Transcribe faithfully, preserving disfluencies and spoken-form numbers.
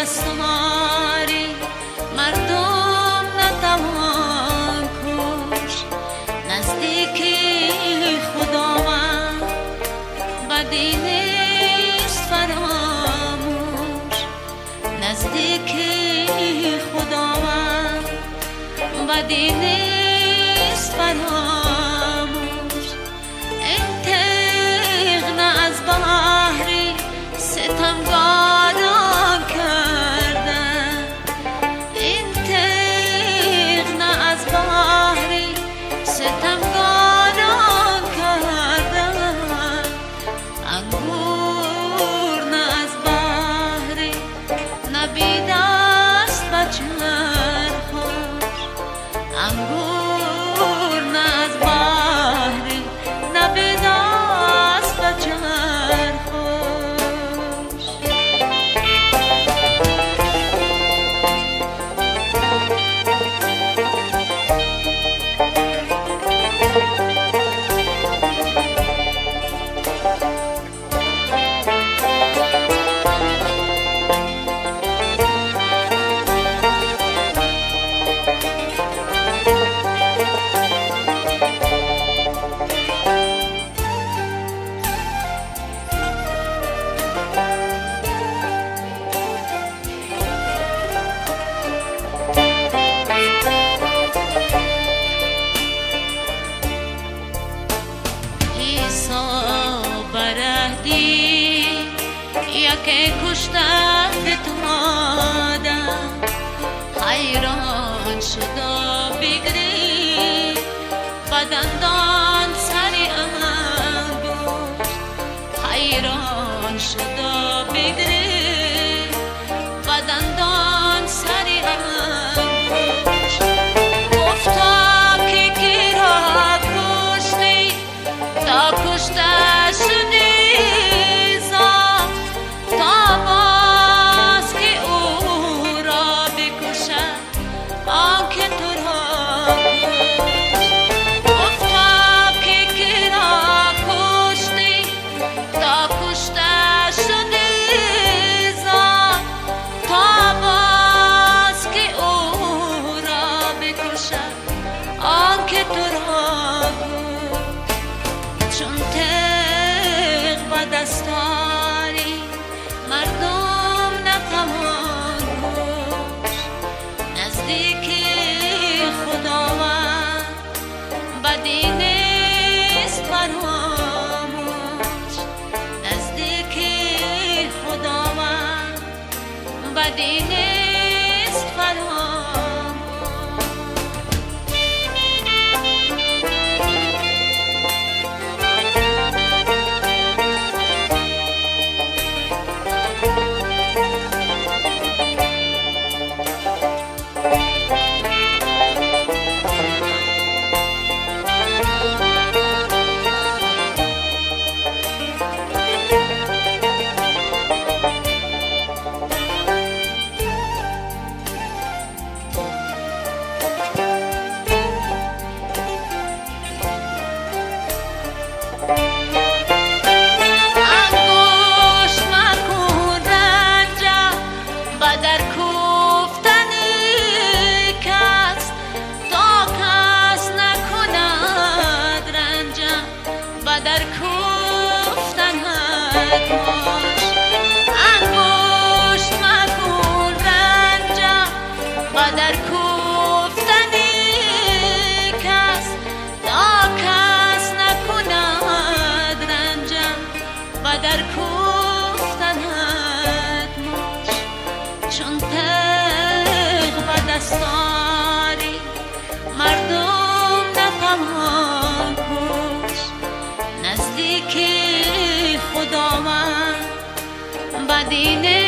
دستاری مردم نتوان کش، نزدیکی خداوند بدی نیست فراموش، نزدیکی خداوند بدی نیست فراموش. انتق نه از بحری ستمگاران کردن، انتق نه از بحری ستمگاران کردن، انگور نه از بحری نبیده است بچر خوش، انگور نه از بحری نبیده است بچر خوش. که کشته تو آدم حیران شده بگری بدندان سری انگشت، حیران شده بگری بدندان سری انگشت. گفتا که کی را کشتی تا کشته شدی، چون تق با دستاری مردم نتوان کش، نزدیکی خداوند بدی نیست فراموش، نزدیکی خداوند بدی نیست فراموش. در کوفتن هدماش انگشت مکن رنجم و در کوفتنی کس تا کس نکند رنجم و در کوفتن هدماش. چون تق و دستاری مردم نتوان کش، نزدیکی خداوند بدی